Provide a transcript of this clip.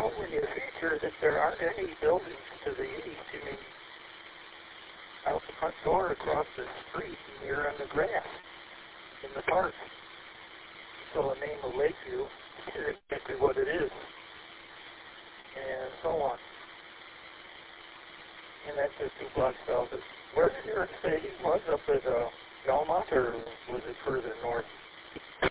know when you feature that there aren't any buildings to the east, you mean out the front door across the street and you're on the grass in the park. So the name of Lakeview is exactly what it is. And so on. And that's just 2 blocks south of where New York City was, up at Belmont, or was it further north?